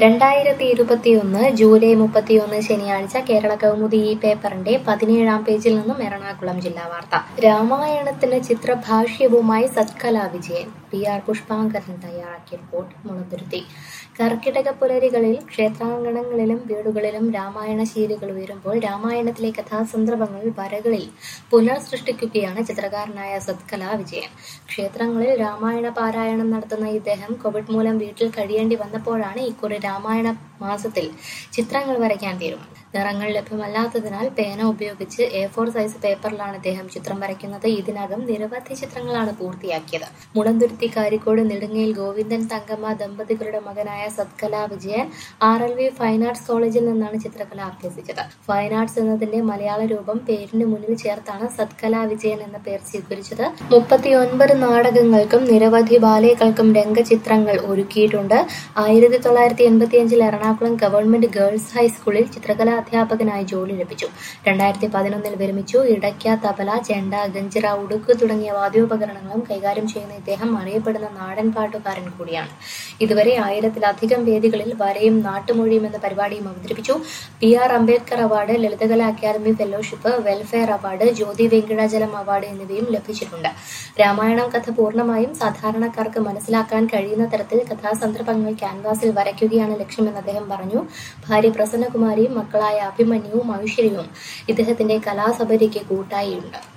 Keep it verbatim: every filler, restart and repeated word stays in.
രണ്ടായിരത്തി ഇരുപത്തിയൊന്ന് ജൂലൈ മുപ്പത്തിയൊന്ന് ശനിയാഴ്ച കേരള കൗമുദി ഈ പേപ്പറിന്റെ പതിനേഴാം പേജിൽ നിന്നും എറണാകുളം ജില്ലാ വാർത്ത. രാമായണത്തിന് ചിത്രഭാഷ്യവുമായി സത്കലാ വിജയൻ. പി ആർ പുഷ്പാങ്കരൻ തയ്യാറാക്കിയ റിപ്പോർട്ട്. മുളന്തുരുത്തി. കർക്കിടക പുലരികളിൽ ക്ഷേത്രാങ്കണങ്ങളിലും വീടുകളിലും രാമായണ ശീലുകൾ ഉയരുമ്പോൾ രാമായണത്തിലെ കഥാസന്ദർഭങ്ങൾ വരകളിൽ പുനർസൃഷ്ടിക്കുകയാണ് ചിത്രകാരനായ സത്കലാ വിജയൻ. ക്ഷേത്രങ്ങളിൽ രാമായണ പാരായണം നടത്തുന്ന ഇദ്ദേഹം കോവിഡ് മൂലം വീട്ടിൽ കഴിയേണ്ടി വന്നപ്പോഴാണ് ഇക്കുറി രാമായണ മാസത്തിൽ ചിത്രങ്ങൾ വരയ്ക്കാൻ തീരുമാനം. നിറങ്ങൾ ലഭ്യമല്ലാത്തതിനാൽ പേന ഉപയോഗിച്ച് എ ഫോർ സൈസ് പേപ്പറിലാണ് ഇദ്ദേഹം ചിത്രം വരയ്ക്കുന്നത്. ഇതിനകം നിരവധി ചിത്രങ്ങളാണ് പൂർത്തിയാക്കിയത്. മുളന്തുരുത്തി കാരിക്കോട് നെടുങ്ങയിൽ ഗോവിന്ദൻ തങ്കമ്മ ദമ്പതികളുടെ മകനായ Satkala Vijayan R L V fine arts കോളേജിൽ നിന്നാണ് ചിത്രകല അഭ്യസിച്ചത്. ഫൈൻ ആർട്സ് എന്നതിന്റെ മലയാള രൂപം പേരിന് മുന്നിൽ ചേർത്താണ് സത്കലാ വിജയൻ എന്ന പേർ സ്വീകരിച്ചത്. മുപ്പത്തിയൊൻപത് നാടകങ്ങൾക്കും നിരവധി ബാലേകൾക്കും രംഗചിത്രങ്ങൾ ഒരുക്കിയിട്ടുണ്ട്. ആയിരത്തി തൊള്ളായിരത്തി എൺപത്തിയഞ്ചിൽ എറണാകുളം ഗവൺമെന്റ് ഗേൾസ് ഹൈസ്കൂളിൽ ചിത്രകലാ അധ്യാപകനായി ജോലി ലഭിച്ചു. രണ്ടായിരത്തി പതിനൊന്നിൽ വിരമിച്ചു. ഇടയ്ക്ക, തബല, ചെണ്ട, ഗഞ്ചിറ, ഉടുക്ക് തുടങ്ങിയ വാദ്യോപകരണങ്ങളും കൈകാര്യം ചെയ്യുന്ന ഇദ്ദേഹം അറിയപ്പെടുന്ന നാടൻ പാട്ടുകാരൻ കൂടിയാണ്. ഇതുവരെ ആയിരത്തിലധികം വേദികളിൽ വരയും നാട്ടുമൊഴിയും എന്ന പരിപാടിയും അവതരിപ്പിച്ചു. P R Ambedkar award, Lalithakala Akademi fellowship, welfare award, Jyothi Venkitachalam award എന്നിവയും ലഭിച്ചിട്ടുണ്ട്. രാമായണം കഥ പൂർണ്ണമായും സാധാരണക്കാർക്ക് മനസ്സിലാക്കാൻ കഴിയുന്ന തരത്തിൽ കഥാസന്ദർഭങ്ങൾ ക്യാൻവാസിൽ വരയ്ക്കുകയാണ് ലക്ഷ്യമെന്ന് അദ്ദേഹം പറഞ്ഞു. ഭാര്യ പ്രസന്നകുമാരിയും മക്കളായ അഭിമന്യുവും ഐശ്വര്യവും ഇദ്ദേഹത്തിന്റെ കലാസബരിക്ക് കൂട്ടായിയുണ്ട്.